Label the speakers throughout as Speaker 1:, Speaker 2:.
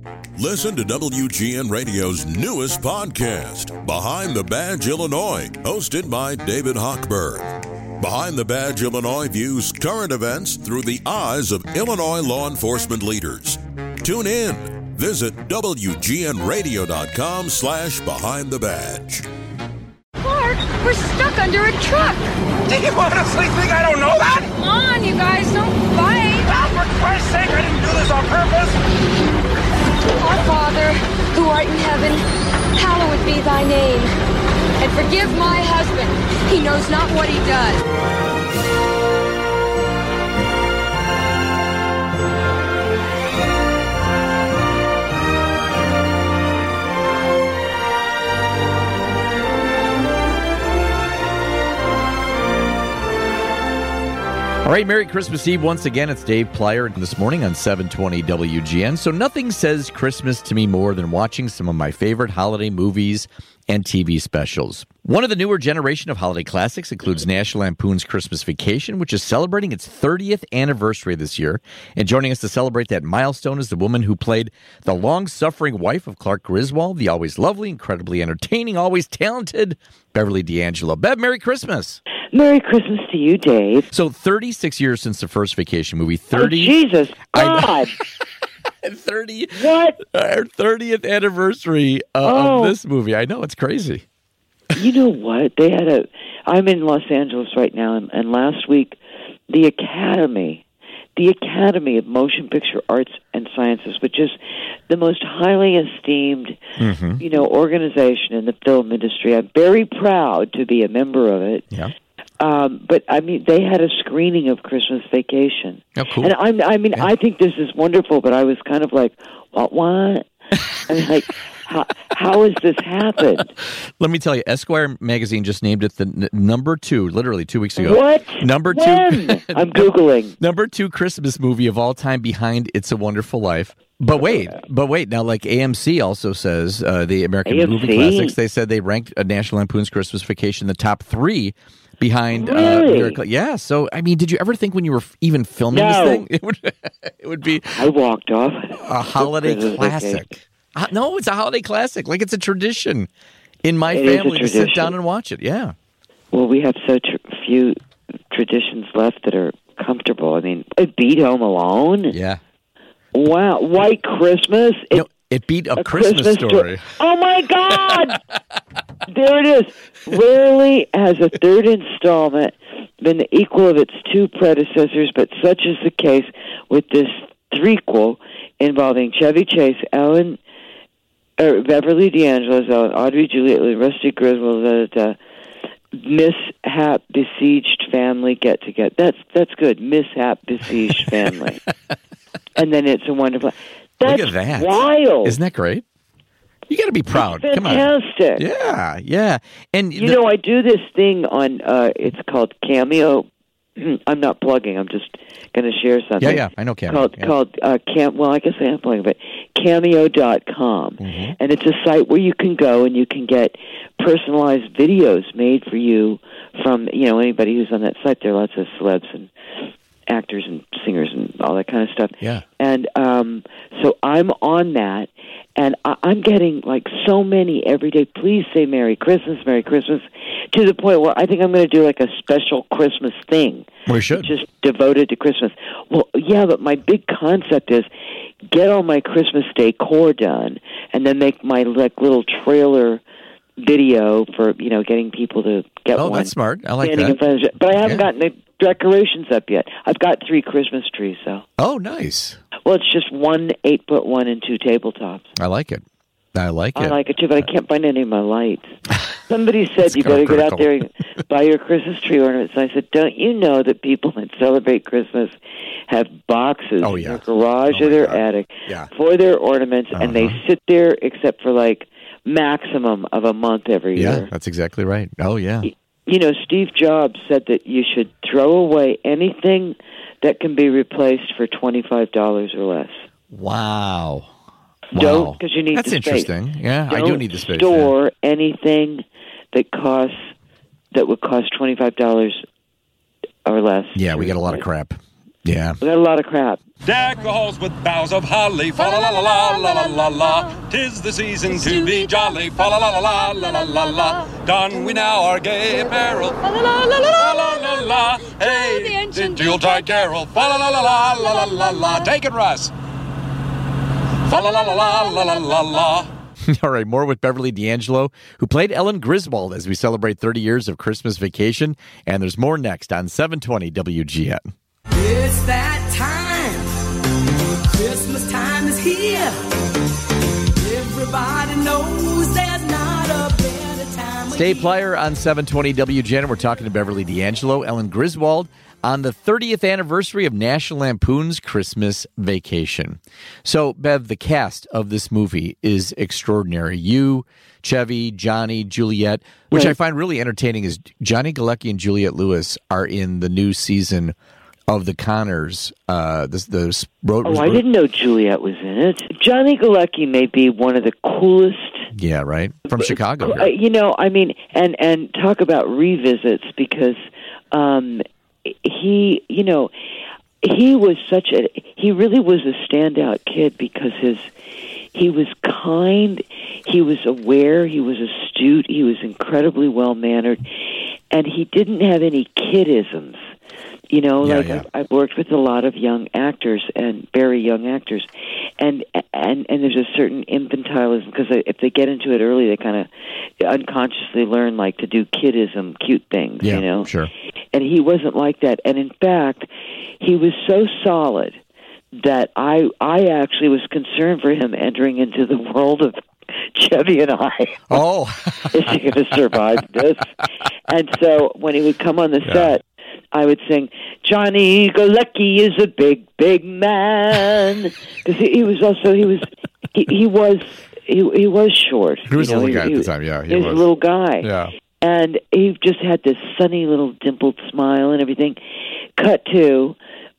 Speaker 1: Listen to WGN Radio's newest podcast, Behind the Badge Illinois, hosted by David Hochberg. Behind the Badge Illinois views current events through the eyes of Illinois law enforcement leaders. Tune in. Visit WGNRadio.com/Behind the Badge.
Speaker 2: Clark, we're stuck under a truck.
Speaker 3: Do you honestly think I don't know that?
Speaker 2: Come on, you guys, don't fight.
Speaker 3: Oh, for Christ's sake, I didn't do this on purpose.
Speaker 2: Our Father, who art in heaven, hallowed be thy name. And forgive my husband. He knows not what he does.
Speaker 4: All right, Merry Christmas Eve once again. It's Dave Plyer this morning on 720 WGN. So nothing says Christmas to me more than watching some of my favorite holiday movies and TV specials. One of the newer generation of holiday classics includes National Lampoon's Christmas Vacation, which is celebrating its 30th anniversary this year. And joining us to celebrate that milestone is the woman who played the long-suffering wife of Clark Griswold, the always lovely, incredibly entertaining, always talented Beverly D'Angelo. Bev, Merry Christmas.
Speaker 5: Merry Christmas to you, Dave.
Speaker 4: So 36 years since the first Vacation movie.
Speaker 5: Oh, Jesus. God.
Speaker 4: 30.
Speaker 5: What?
Speaker 4: Our 30th anniversry of this movie. I know, it's crazy.
Speaker 5: You know what? I'm in Los Angeles right now, and last week, the Academy of Motion Picture Arts and Sciences, which is the most highly esteemed, organization in the film industry. I'm very proud to be a member of it.
Speaker 4: Yeah.
Speaker 5: But I mean, they had a screening of Christmas Vacation.
Speaker 4: Oh, cool.
Speaker 5: And I think this is wonderful, but I was kind of like, what? I mean, like, how has this happened?
Speaker 4: Let me tell you, Esquire magazine just named it the number 2, literally 2 weeks ago.
Speaker 5: What?
Speaker 4: Number 2.
Speaker 5: When? I'm Googling.
Speaker 4: Number 2 Christmas movie of all time behind It's a Wonderful Life. But wait. Now, like AMC also says, the American Movie Classics, they said they ranked National Lampoon's Christmas Vacation the top 3 behind Miracle. Yeah, so, I mean, did you ever think when you were even filming this thing, it would be...
Speaker 5: I walked off.
Speaker 4: A holiday classic. No, it's a holiday classic. Like, it's a tradition in my family to sit down and watch it. Yeah.
Speaker 5: Well, we have such few traditions left that are comfortable. I mean, it beat Home Alone.
Speaker 4: Yeah.
Speaker 5: Wow. White Christmas.
Speaker 4: It beat A Christmas Story.
Speaker 5: Oh, my God! There it is. Rarely has a third installment been the equal of its 2 predecessors, but such is the case with this threequel involving Chevy Chase, Beverly D'Angelo, Audrey Juliet, Rusty Griswold, mishap besieged family get together. That's good. Mishap besieged family. And then It's a Wonderful. That's
Speaker 4: Look at that.
Speaker 5: Wild.
Speaker 4: Isn't that great? You got to be proud.
Speaker 5: It's fantastic.
Speaker 4: Come on. Yeah. And
Speaker 5: I do this thing on. It's called Cameo. I'm not plugging. I'm just going to share something.
Speaker 4: Yeah, I know Cameo.
Speaker 5: Called well, I guess I am plugging, but Cameo.com.
Speaker 4: Mm-hmm.
Speaker 5: And it's a site where you can go and you can get personalized videos made for you from, anybody who's on that site. There are lots of celebs and actors and singers and all that kind of stuff.
Speaker 4: Yeah.
Speaker 5: And so I'm on that, and I'm getting like so many every day. Please say Merry Christmas, to the point where I think I'm going to do like a special Christmas thing.
Speaker 4: We should.
Speaker 5: Just devoted to Christmas. Well, yeah, but my big concept is get all my Christmas decor done, and then make my little trailer video for getting people to get one.
Speaker 4: Oh, that's smart. I like that.
Speaker 5: But I haven't gotten the decorations up yet. I've got 3 Christmas trees, though.
Speaker 4: Oh, nice.
Speaker 5: Well, it's just 1 8-foot one and 2 tabletops.
Speaker 4: I like it. I like
Speaker 5: it too, but I can't find any of my lights. Somebody said you better get out there and buy your Christmas tree ornaments. And I said, don't you know that people that celebrate Christmas have boxes in their garage or their attic for their ornaments, and they sit there except for like maximum of a month every year.
Speaker 4: Yeah, that's exactly right. Oh, yeah.
Speaker 5: Steve Jobs said that you should throw away anything that can be replaced for $25 or less.
Speaker 4: Wow.
Speaker 5: Don't, because you need
Speaker 4: That's
Speaker 5: the space.
Speaker 4: Interesting. Yeah, I do need the space.
Speaker 5: Store anything that would cost $25 or less.
Speaker 4: Yeah, we get a lot of crap. Yeah.
Speaker 5: We got a lot of crap.
Speaker 3: Deck the halls with boughs of holly, fa la la la la la la la. 'Tis the season to be jolly, fa la la la la la la la la. Don we now our gay apparel, fa la la la la la la la. Hey, the Yuletide carol, fa la la la la la la la. Take it, Russ. Fa la la la la la la la.
Speaker 4: All right, more with Beverly D'Angelo, who played Ellen Griswold as we celebrate 30 years of Christmas Vacation. And there's more next on 720 WGN.
Speaker 6: It's that time. Christmas time is here. Everybody knows there's not a better time.
Speaker 4: Stay Plier on 720 WGN. We're talking to Beverly D'Angelo, Ellen Griswold, on the 30th anniversary of National Lampoon's Christmas Vacation. So, Bev, the cast of this movie is extraordinary. You, Chevy, Johnny, Juliet, which I find really entertaining is Johnny Galecki and Juliette Lewis are in the new season of The Conners.
Speaker 5: I didn't know Juliet was in it. Johnny Galecki may be one of the coolest.
Speaker 4: Yeah, right? From Chicago.
Speaker 5: And talk about revisits, because he really was a standout kid, because he was kind, he was aware, he was astute, he was incredibly well-mannered, and he didn't have any kidisms. I've worked with a lot of young actors, and very young actors, and there's a certain infantilism, because if they get into it early, they kind of unconsciously learn to do kidism, cute things,
Speaker 4: Sure.
Speaker 5: And he wasn't like that. And in fact, he was so solid that I actually was concerned for him entering into the world of Chevy and I.
Speaker 4: Oh.
Speaker 5: Is he going to survive this? And so when he would come on the set, I would sing, Johnny Galecki is a big, big man. Because he was short.
Speaker 4: He was a little guy at the time, yeah.
Speaker 5: He was a little guy.
Speaker 4: Yeah.
Speaker 5: And he just had this sunny little dimpled smile and everything. Cut to,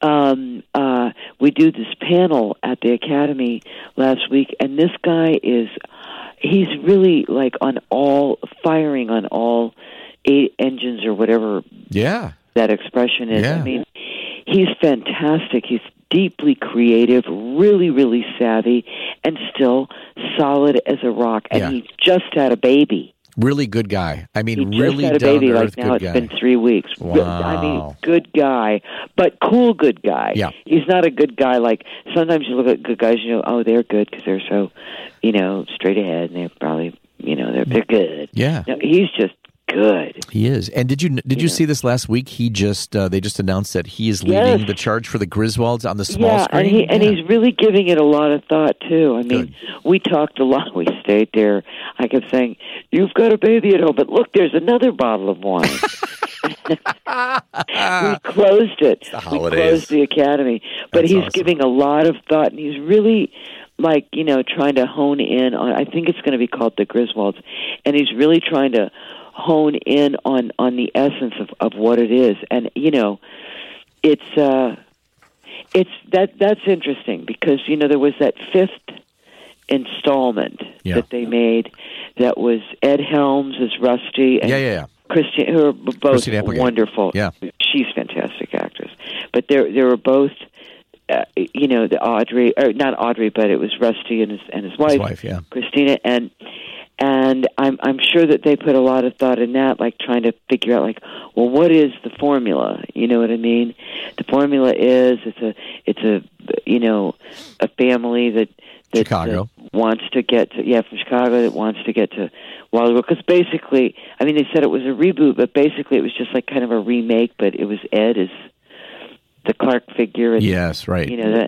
Speaker 5: we do this panel at the Academy last week, and this guy he's really firing on all 8 engines or whatever that expression is.
Speaker 4: Yeah.
Speaker 5: I mean, he's fantastic. He's deeply creative, really, really savvy, and still solid as a rock. And he just had a baby.
Speaker 4: Really good guy. I mean,
Speaker 5: he
Speaker 4: really
Speaker 5: just had a baby.
Speaker 4: down-to-earth
Speaker 5: Now
Speaker 4: good
Speaker 5: it's
Speaker 4: guy.
Speaker 5: been 3 weeks.
Speaker 4: Wow.
Speaker 5: I mean, good guy, but cool good guy.
Speaker 4: Yeah.
Speaker 5: He's not a good guy sometimes you look at good guys, they're good because they're so, straight ahead, and they're probably, they're good.
Speaker 4: Yeah.
Speaker 5: No, he's just good.
Speaker 4: He is. And did you see this last week? He just they just announced that he is leading the charge for the Griswolds on the small screen.
Speaker 5: And he's really giving it a lot of thought too. I mean, we talked a lot. We stayed there. I kept saying, "You've got a baby at home, but look, there's another bottle of wine." We closed it.
Speaker 4: It's the holidays.
Speaker 5: We closed the Academy, but
Speaker 4: That's
Speaker 5: he's
Speaker 4: awesome.
Speaker 5: giving a lot of thought, and he's really trying to hone in on. I think it's going to be called the Griswolds, and he's really trying to hone in on the essence of what it is. And that's interesting, because there was that 5th installment that they made that was Ed Helms as Rusty and Christine, who are both wonderful.
Speaker 4: Yeah.
Speaker 5: She's a fantastic actress. But they were both the Audrey, or not Audrey, but it was Rusty and his wife, Christina, and I'm sure that they put a lot of thought in that, trying to figure out, what is the formula? You know what I mean? The formula is it's a family that
Speaker 4: Chicago
Speaker 5: wants to get to from Chicago, that wants to get to Wally, because basically, I mean, they said it was a reboot, but basically it was just kind of a remake, but it was Ed as the Clark figure. And,
Speaker 4: yes, right.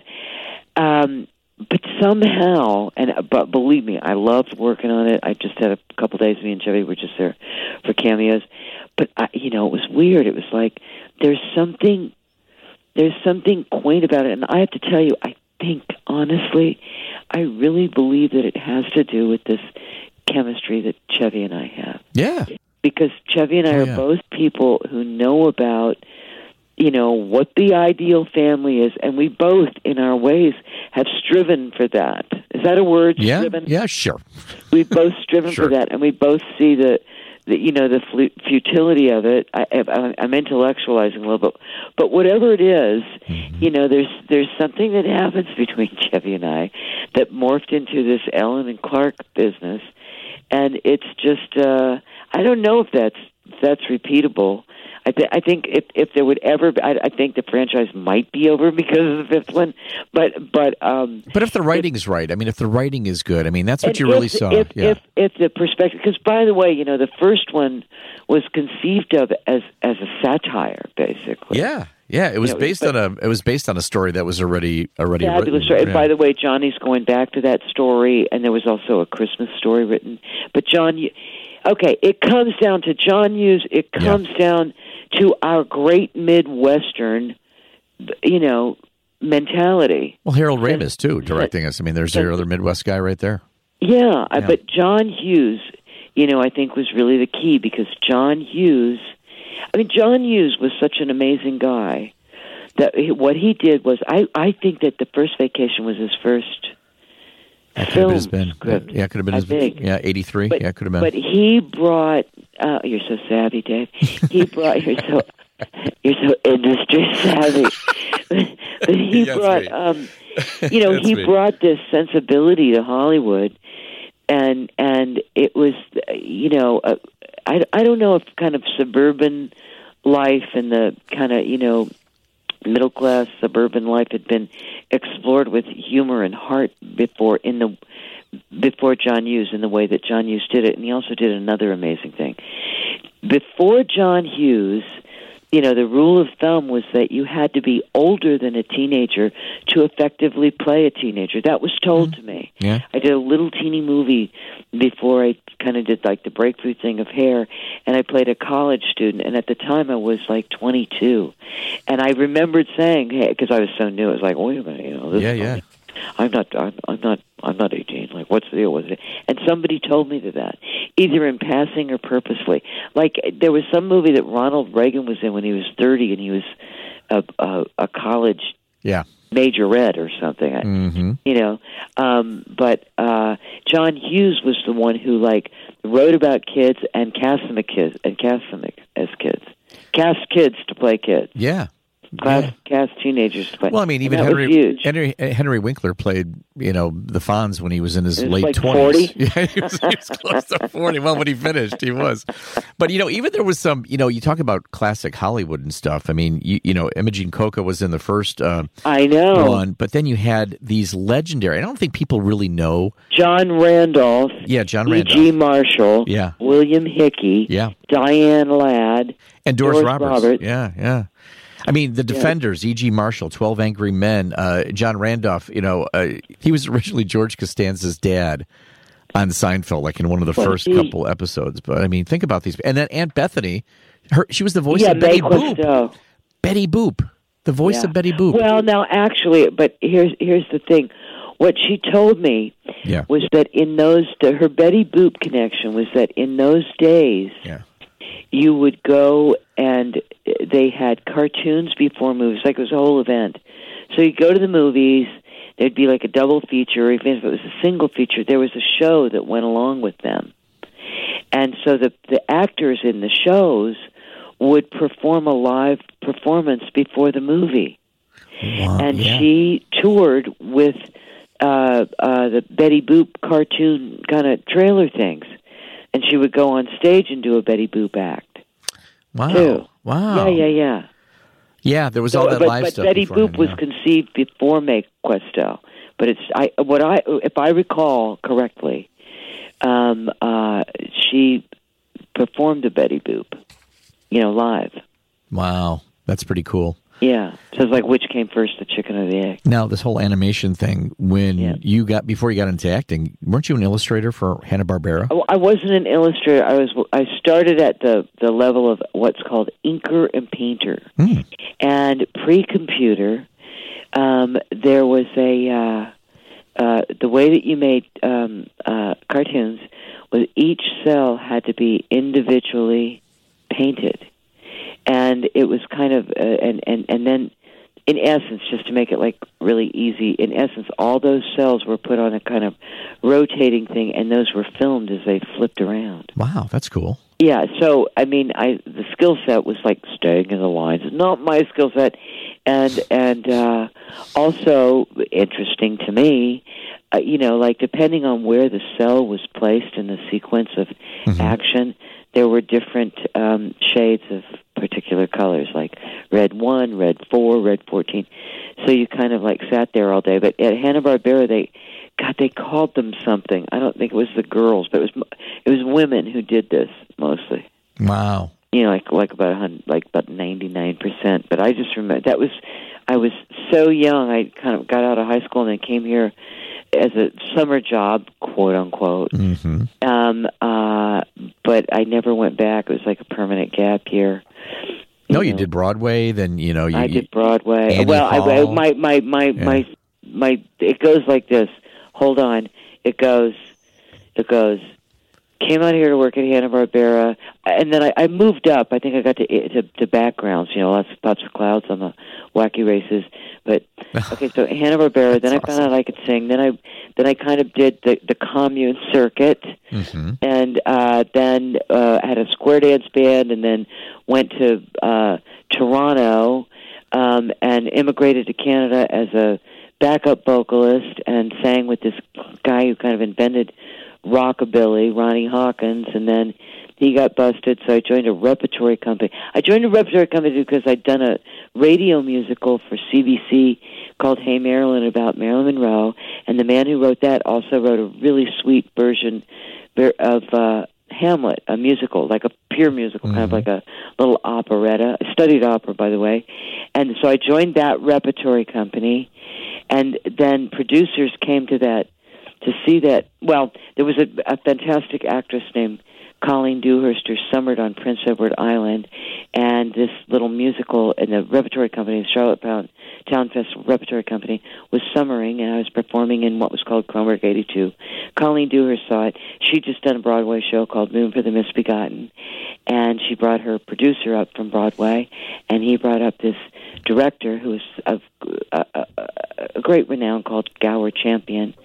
Speaker 5: But somehow, but believe me, I loved working on it. I just had a couple days. Me and Chevy were just there for cameos. But it was weird. It was there's something quaint about it. And I have to tell you, I think honestly, I really believe that it has to do with this chemistry that Chevy and I have.
Speaker 4: Yeah.
Speaker 5: Because Chevy and I are both people who know about what the ideal family is, and we both, in our ways, have striven for that. Is that a word?
Speaker 4: Yeah,
Speaker 5: striven?
Speaker 4: yeah, sure.
Speaker 5: We've both striven for that, and we both see the the futility of it. I'm intellectualizing a little bit, but whatever it is, there's something that happens between Chevy and I that morphed into this Ellen and Clark business, and it's just I don't know if that's repeatable. I think if there would ever, I think the franchise might be over because of the fifth one, but
Speaker 4: if the writing's right, I mean, if the writing is good, I mean, that's what you really saw.
Speaker 5: If the perspective, because by the way, the first one was conceived of as a satire, basically.
Speaker 4: Yeah, it was based on a story that was already
Speaker 5: fabulous
Speaker 4: written.
Speaker 5: Story.
Speaker 4: Yeah.
Speaker 5: And by the way, Johnny's going back to that story, and there was also a Christmas story written. But it comes down to John Hughes. It comes down to our great Midwestern, mentality.
Speaker 4: Well, Harold Ramis, too, directing us. I mean, there's your other Midwest guy right there.
Speaker 5: Yeah, but John Hughes, I think was really the key, because John Hughes was such an amazing guy that what he did was, I think that The First Vacation was his first film script.
Speaker 4: Yeah, it could have been his, 83. Could have been.
Speaker 5: But he brought, you're so savvy, Dave. You're so industry savvy. But he brought, he brought this sensibility to Hollywood, and it was, I don't know if kind of suburban life and the kind of, middle class suburban life had been explored with humor and heart before John Hughes, in the way that John Hughes did it. And he also did another amazing thing. Before John Hughes, the rule of thumb was that you had to be older than a teenager to effectively play a teenager. That was told to me.
Speaker 4: Yeah.
Speaker 5: I did a little teeny movie before I kind of did like the breakthrough thing of Hair, and I played a college student, and at the time I was like 22. And I remembered saying, hey, because I was so new, I was like, wait a minute, I'm not 18. Like, what's the deal with it? And somebody told me that, either in passing or purposefully. Like, there was some movie that Ronald Reagan was in when he was 30, and he was a college majorette or something.
Speaker 4: Mm-hmm.
Speaker 5: But John Hughes was the one who wrote about kids and cast them as kids, cast kids to play kids.
Speaker 4: Yeah.
Speaker 5: Cast teenagers to play.
Speaker 4: Well, I mean, even Henry Winkler played, the Fonz when he was in his late 20s.
Speaker 5: 40?
Speaker 4: Yeah, he was close to 40. Well, when he finished, he was. But, even there was some, you talk about classic Hollywood and stuff. I mean, Imogene Coca was in the first
Speaker 5: I know
Speaker 4: one, but then you had these legendary, I don't think people really know.
Speaker 5: John Randolph.
Speaker 4: Yeah, John Randolph.
Speaker 5: E.G. Marshall.
Speaker 4: Yeah.
Speaker 5: William Hickey.
Speaker 4: Yeah.
Speaker 5: Diane Ladd.
Speaker 4: And Doris Roberts. Yeah. I mean, the Defenders, E.G. Marshall, 12 Angry Men, John Randolph, he was originally George Costanza's dad on Seinfeld, like in one of the first couple episodes. But, I mean, think about these. And then Aunt Bethany, she was the voice of Betty Boop. Betty Boop, the voice of Betty Boop.
Speaker 5: Well, now, actually, but here's the thing. What she told me was that her Betty Boop connection was that in those days, you would go and they had cartoons before movies, like it was a whole event. So you'd go to the movies, there'd be like a double feature, even if it was a single feature, there was a show that went along with them. And so the actors in the shows would perform a live performance before the movie.
Speaker 4: Wow,
Speaker 5: and she toured with the Betty Boop cartoon kind of trailer things. And she would go on stage and do a Betty Boop act.
Speaker 4: Wow.
Speaker 5: Too.
Speaker 4: Wow.
Speaker 5: Yeah.
Speaker 4: Yeah, there was all that live stuff.
Speaker 5: But Betty Boop was conceived before Mae Questel. But if I recall correctly, she performed a Betty Boop, live.
Speaker 4: Wow, that's pretty cool.
Speaker 5: Yeah, so it's like which came first, the chicken or the egg?
Speaker 4: Now, this whole animation thing, before you got into acting, weren't you an illustrator for Hanna-Barbera?
Speaker 5: I wasn't an illustrator. I started at the level of what's called inker and painter. And pre-computer, there was the way that you made cartoons was each cell had to be individually painted. And it was kind of, and then, in essence, just to make it like really easy, in essence, all those cells were put on a kind of rotating thing, and those were filmed as they flipped around.
Speaker 4: Wow, that's cool.
Speaker 5: Yeah, so I mean, the skill set was like staying in the lines. Not my skill set, and also interesting to me. Like depending on where the cell was placed in the sequence of action, there were different shades of particular colors, like red 1, red 4, red 14. So you kind of like sat there all day. But at Hanna-Barbera, they called them something. I don't think it was the girls, but it was women who did this mostly.
Speaker 4: Wow.
Speaker 5: Like about 99%. But I just remember I was so young. I kind of got out of high school and then came here as a summer job, quote unquote.
Speaker 4: Mm-hmm.
Speaker 5: But I never went back. It was like a permanent gap year.
Speaker 4: You did Broadway. Then
Speaker 5: I did Broadway.
Speaker 4: Annie
Speaker 5: Well,
Speaker 4: Hall.
Speaker 5: my it goes like this. Hold on. It goes. Came out here to work at Hanna-Barbera, and then I moved up. I think I got to backgrounds, lots of Pops of Clouds on the Wacky Races. But okay, so Hanna-Barbera. Then I found out I could sing. Then I kind of did the commune circuit, and then had a square dance band, and then went to Toronto and immigrated to Canada as a backup vocalist and sang with this guy who kind of invented rockabilly, Ronnie Hawkins, and then he got busted, so I joined a repertory company. I joined a repertory company because I'd done a radio musical for CBC called Hey Marilyn about Marilyn Monroe, and the man who wrote that also wrote a really sweet version of Hamlet, a musical, like a pure musical, kind of like a little operetta. I studied opera, by the way, and so I joined that repertory company, and then producers came to see that. Well, there was a fantastic actress named Colleen Dewhurst who summered on Prince Edward Island, and this little musical in the repertory company, the Charlotte Town Festival Repertory Company, was summering, and I was performing in what was called Kronberg 82. Colleen Dewhurst saw it. She'd just done a Broadway show called Moon for the Misbegotten, and she brought her producer up from Broadway, and he brought up this director who was of a great renown called Gower Champion,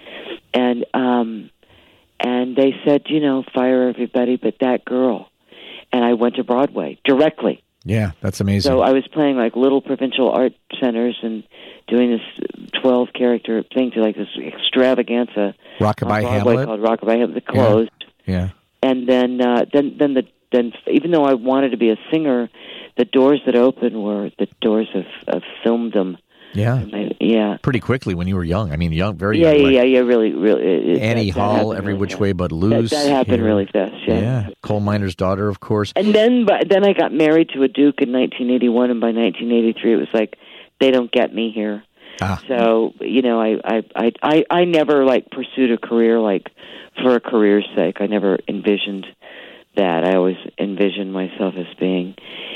Speaker 5: and they said, fire everybody but that girl. And I went to Broadway directly.
Speaker 4: Yeah, that's amazing.
Speaker 5: So I was playing like little provincial art centers and doing this 12-character thing to like this extravaganza
Speaker 4: Rockabye
Speaker 5: on Broadway
Speaker 4: Hamlet
Speaker 5: called Rockabye Hamlet. It closed.
Speaker 4: Yeah.
Speaker 5: And then even though I wanted to be a singer, the doors that opened were the doors of filmdom.
Speaker 4: Yeah.
Speaker 5: Yeah.
Speaker 4: Pretty quickly when you were young. I mean, very
Speaker 5: young.
Speaker 4: Yeah,
Speaker 5: Really.
Speaker 4: Annie Hall, Every Which Way But Loose.
Speaker 5: That happened really fast,
Speaker 4: Yeah. Coal Miner's Daughter, of course.
Speaker 5: And then I got married to a Duke in 1981, and by 1983 it was like, they don't get me here. So, I never like pursued a career like for a career's sake. I never envisioned that. I always envisioned myself as being,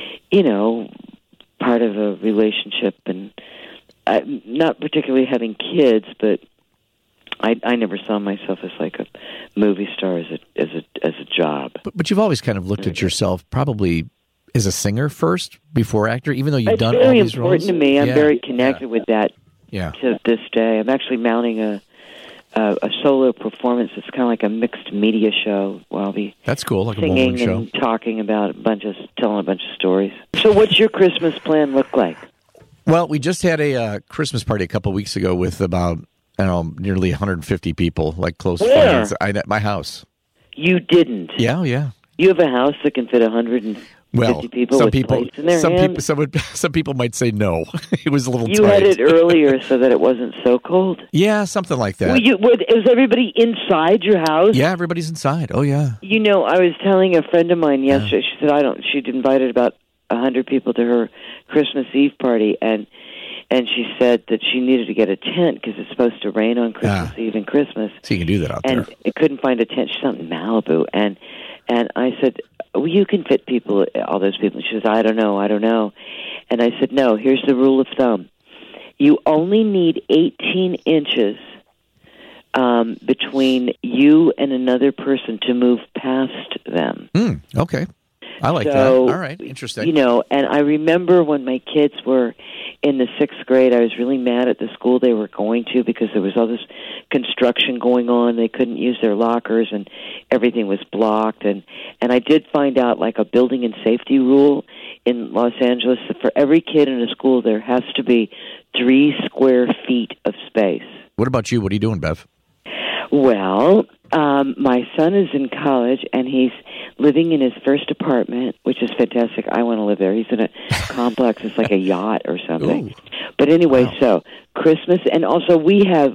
Speaker 5: part of a relationship, and not particularly having kids, but I never saw myself as like a movie star as a job.
Speaker 4: But you've always kind of looked at yourself probably as a singer first before actor, even though you've done all these roles.
Speaker 5: It's very important to me. I'm very connected with that to this day. I'm actually mounting a solo performance. It's kind of like a mixed media show where I'll be
Speaker 4: that's cool, like
Speaker 5: singing
Speaker 4: a bowling show,
Speaker 5: and talking about telling a bunch of stories. So, what's your Christmas plan look like?
Speaker 4: Well, we just had a Christmas party a couple of weeks ago with about nearly 150 people, like close friends. At my house.
Speaker 5: You didn't?
Speaker 4: Yeah.
Speaker 5: You have a house that can fit 150 people
Speaker 4: some
Speaker 5: with
Speaker 4: people,
Speaker 5: plates in their hands?
Speaker 4: some people might say no. It was a little tight.
Speaker 5: You had it earlier so that it wasn't so cold?
Speaker 4: Yeah, something like that.
Speaker 5: Is everybody inside your house?
Speaker 4: Yeah, everybody's inside. Oh, yeah.
Speaker 5: I was telling a friend of mine yesterday, she said she'd invited about 100 people to her Christmas Eve party, and she said that she needed to get a tent because it's supposed to rain on Christmas Eve and Christmas.
Speaker 4: So you can do that out there.
Speaker 5: And it couldn't find a tent. She's out in Malibu, and I said, well, you can fit all those people. And she says, I don't know. And I said, no, here's the rule of thumb. You only need 18 inches between you and another person to move past them.
Speaker 4: Okay. I like that. All right. Interesting.
Speaker 5: And I remember when my kids were in the 6th grade, I was really mad at the school they were going to because there was all this construction going on. They couldn't use their lockers, and everything was blocked. And I did find out, like, a building and safety rule in Los Angeles that for every kid in a school, there has to be 3 square feet of space.
Speaker 4: What about you? What are you doing, Bev?
Speaker 5: Well, my son is in college, and he's living in his first apartment, which is fantastic. I want to live there. He's in a complex. It's like a yacht or something.
Speaker 4: Ooh.
Speaker 5: But anyway,
Speaker 4: Wow.
Speaker 5: So Christmas, and also we have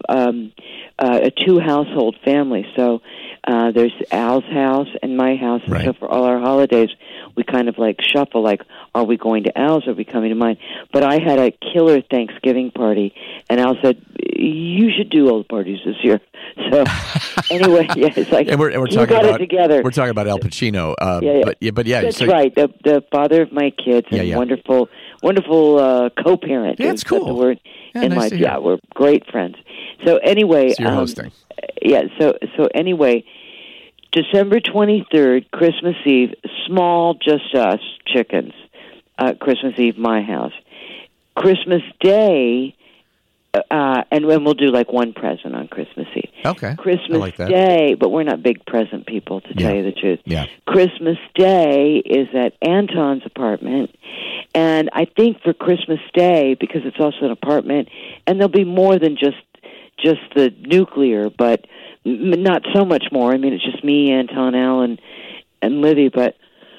Speaker 5: a 2-household family. So there's Al's house and my house. And
Speaker 4: Right.
Speaker 5: so for all our holidays, we kind of like shuffle, like, are we going to Al's or are we coming to mine? But I had a killer Thanksgiving party, and Al said, you should do all the parties this year. So anyway, yeah, it's like,
Speaker 4: And we're
Speaker 5: you
Speaker 4: talking
Speaker 5: got
Speaker 4: about
Speaker 5: it together.
Speaker 4: We're talking about Al Pacino.
Speaker 5: Yeah.
Speaker 4: But yeah,
Speaker 5: That's
Speaker 4: so,
Speaker 5: right. The father of my kids and
Speaker 4: Yeah.
Speaker 5: wonderful co-parent.
Speaker 4: Yeah, it's
Speaker 5: is that
Speaker 4: cool.
Speaker 5: The word
Speaker 4: Yeah,
Speaker 5: in
Speaker 4: nice
Speaker 5: my
Speaker 4: to hear.
Speaker 5: we're great friends. So anyway,
Speaker 4: So you're hosting.
Speaker 5: Yeah. So anyway, December 23rd, Christmas Eve, small, just us chickens. Christmas Eve, my house. Christmas Day, and we'll do like one present on Christmas Eve.
Speaker 4: Okay.
Speaker 5: Christmas
Speaker 4: I like that.
Speaker 5: Day, but we're not big present people, to tell you the truth.
Speaker 4: Yeah.
Speaker 5: Christmas Day is at Anton's apartment, and I think for Christmas Day, because it's also an apartment, and there'll be more than just the nuclear, but not so much more. I mean, it's just me, Anton, Al, and Livy, but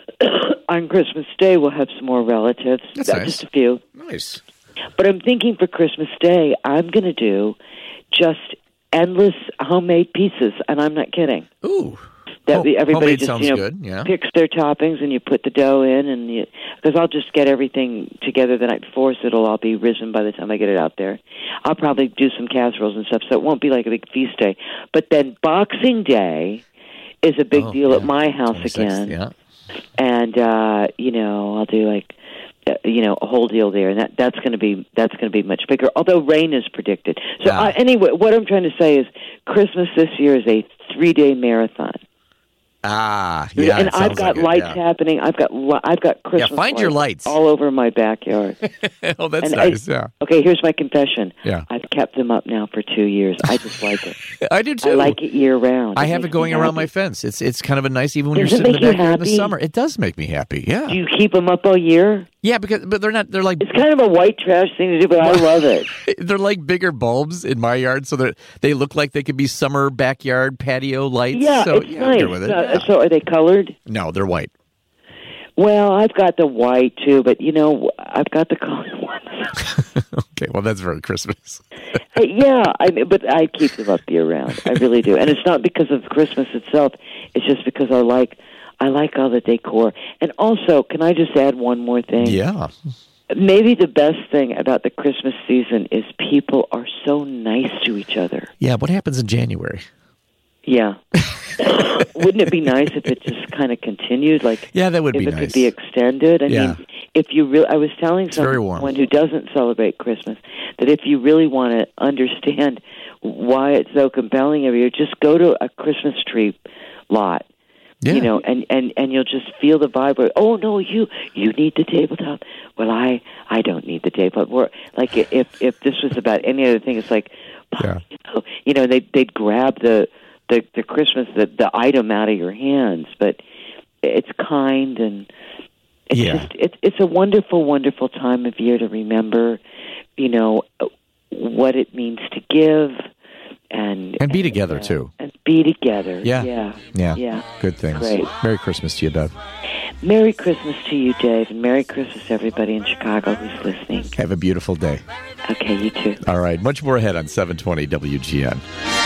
Speaker 5: on Christmas Day we'll have some more relatives.
Speaker 4: That's nice.
Speaker 5: Just a few.
Speaker 4: Nice.
Speaker 5: But I'm thinking for Christmas Day, I'm going to do just endless homemade pizzas, and I'm not kidding.
Speaker 4: Ooh.
Speaker 5: Everybody
Speaker 4: Homemade
Speaker 5: just
Speaker 4: sounds good. Yeah.
Speaker 5: picks their toppings, and you put the dough in, and because I'll just get everything together the night before, so it'll all be risen by the time I get it out there. I'll probably do some casseroles and stuff, so it won't be like a big feast day. But then Boxing Day is a big deal at my house
Speaker 4: 26th,
Speaker 5: again.
Speaker 4: Yeah.
Speaker 5: And I'll do like a whole deal there, and that's going to be much bigger. Although rain is predicted. So anyway, what I'm trying to say is Christmas this year is a 3-day marathon.
Speaker 4: Ah, yeah.
Speaker 5: And
Speaker 4: it
Speaker 5: I've
Speaker 4: sounds
Speaker 5: got
Speaker 4: like it,
Speaker 5: lights
Speaker 4: yeah.
Speaker 5: happening. I've got Christmas.
Speaker 4: Yeah, find your lights.
Speaker 5: all over my backyard.
Speaker 4: Oh, that's
Speaker 5: And
Speaker 4: nice. Yeah.
Speaker 5: Okay, here's my confession.
Speaker 4: Yeah.
Speaker 5: I've kept them up now for 2 years. I just like it.
Speaker 4: I do too.
Speaker 5: I like it year round.
Speaker 4: I have it
Speaker 5: makes
Speaker 4: going
Speaker 5: me
Speaker 4: around my
Speaker 5: happy.
Speaker 4: fence. It's kind of a nice, even when
Speaker 5: Does
Speaker 4: you're
Speaker 5: it
Speaker 4: sitting in the
Speaker 5: make you
Speaker 4: backyard in the
Speaker 5: happy?
Speaker 4: summer. It does make me happy. Yeah.
Speaker 5: Do you keep them up all year?
Speaker 4: Yeah, but they're not. They're like
Speaker 5: It's kind of a white trash thing to do, but I love it.
Speaker 4: they're like bigger bulbs in my yard, so they look like they could be summer backyard patio lights.
Speaker 5: Yeah,
Speaker 4: so,
Speaker 5: it's
Speaker 4: I'm
Speaker 5: nice.
Speaker 4: good with it. Yeah.
Speaker 5: So are they colored?
Speaker 4: No, they're white.
Speaker 5: Well, I've got the white too, but I've got the colored ones.
Speaker 4: Okay, well that's very Christmas.
Speaker 5: Yeah, but I keep them up year round. I really do, and it's not because of Christmas itself. It's just because I like all the decor. And also, can I just add one more thing?
Speaker 4: Yeah.
Speaker 5: Maybe the best thing about the Christmas season is people are so nice to each other.
Speaker 4: Yeah. What happens in January?
Speaker 5: Yeah. Wouldn't it be nice if it just kind of continued? Like,
Speaker 4: Yeah, that would
Speaker 5: if
Speaker 4: be
Speaker 5: it
Speaker 4: nice.
Speaker 5: could be extended. I
Speaker 4: Yeah.
Speaker 5: mean, if you really, I was telling
Speaker 4: very warm.
Speaker 5: someone who doesn't celebrate Christmas that if you really want to understand why it's so compelling every year, just go to a Christmas tree lot.
Speaker 4: Yeah.
Speaker 5: And you'll just feel the vibe. Where, oh no, you need the tabletop. Well, I don't need the tabletop. Or like if this was about any other thing, it's like,
Speaker 4: Yeah.
Speaker 5: they'd grab the Christmas the item out of your hands, but it's kind and it's just it's a wonderful, wonderful time of year to remember, what it means to give and
Speaker 4: be together too.
Speaker 5: and be together.
Speaker 4: Yeah.
Speaker 5: Yeah.
Speaker 4: Good things.
Speaker 5: Great.
Speaker 4: Merry Christmas to you, Bev.
Speaker 5: Merry Christmas to you, Dave, and Merry Christmas everybody in Chicago who's listening.
Speaker 4: Have a beautiful day.
Speaker 5: Okay, you too.
Speaker 4: All right. Much more ahead on 720 WGN.